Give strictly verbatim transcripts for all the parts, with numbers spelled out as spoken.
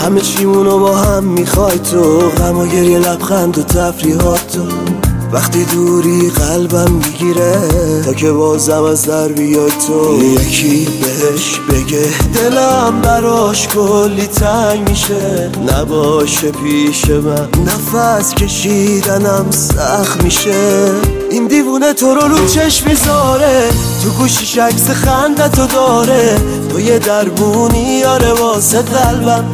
همه چیمونو با هم میخوای تو، غم و گریه لبخند و تفریحات تو. وقتی دوری قلبم میگیره تا که بازم از در بیای تو. یکی بهش بگه دلم براش کلی تنگ میشه، نباشه پیش من نفس کشیدنم سخت میشه. این دیوونه تو رو رو چشم میذاره، تو گوشیش عکس خندتو داره، تو یه دربونی آره واسه قلبم.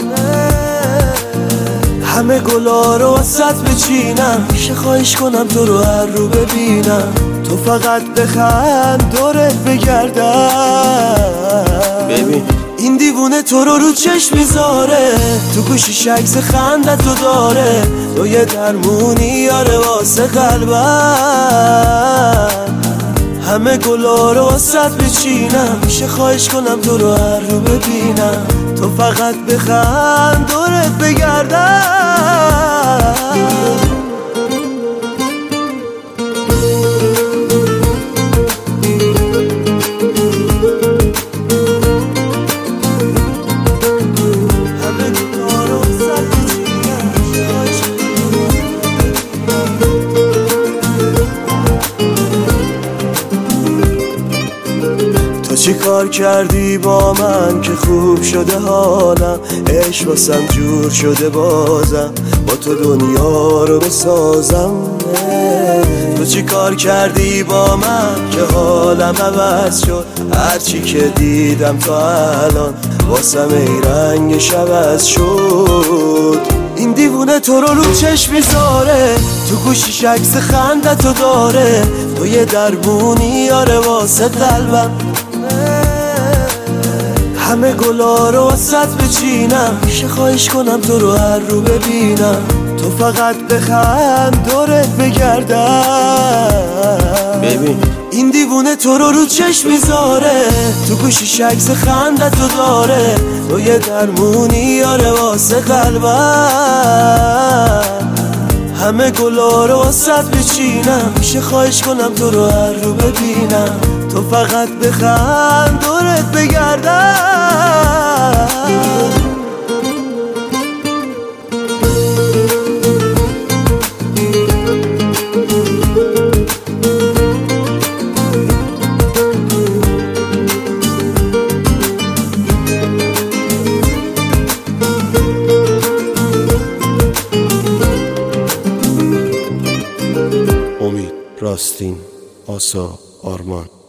همه گلا رو وسط بچینم، میشه خواهش کنم تو رو هر رو ببینم، تو فقط بخند دورت بگردم. ببین این دیوونه تو رو رو چشم میذاره، تو گوشیش عکس خندتو داره، تو یه درمونی آره واسه قلبم. همه گلا رو وسط بچینم، میشه خواهش کنم تو رو هر رو ببینم، تو فقط بخند دورت بگردم. چی کار کردی با من که خوب شده حالم، عشق واسم جور شده بازم، با تو دنیا رو بسازم. تو چی کار کردی با من که حالم عوض شد، هرچی که دیدم تا الان واسم ای رنگش عوض شد. این دیوونه تو رو رو چشم میذاره، تو گوشیش عکس خندتو داره، تو یه دربونی آره واسه قلبم. همه گلا رو وسط بچینم، میشه خواهش کنم تو رو هر رو ببینم، تو فقط بخند دورت بگردم. ببین این دیوونه تو رو رو چشم میذاره، تو گوشیش عکس خندتو داره، تو یه درمونی آره واسه قلبم. همه گلا رو وسط بچینم، میشه خواهش کنم تو رو هر رو ببینم، تو فقط بخند دورت بگردم. امید، راستین، آسا، آرمان.